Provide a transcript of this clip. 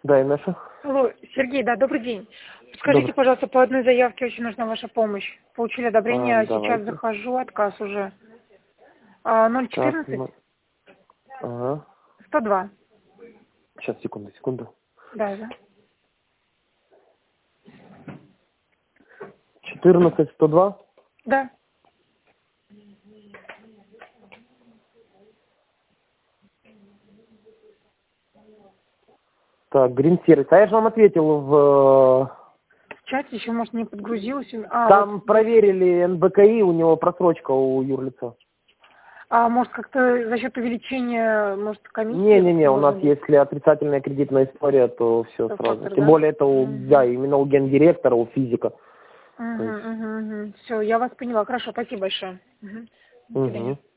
Да, и наша. Алло, Сергей, да, добрый день. Скажите, Добрый. пожалуйста, по одной заявке очень нужна ваша помощь. Получили одобрение, а сейчас Давайте. захожу, отказ уже. Так, 014 ага. 102. Сейчас, секунду. Да, да. 14-102. Да. Так, Green Service. А я же вам ответил В чате еще, может, не подгрузилось. Там Вот. проверили НБКИ, у него просрочка у юрлица. Может, как-то за счет увеличения, может, комиссии? Не-не-не, у нас может быть? если отрицательная кредитная история, то все То сразу. фактор, Тем да? более это да, именно у гендиректора, у физика. То есть, Все, я вас поняла. Хорошо, спасибо большое. До свидания. угу.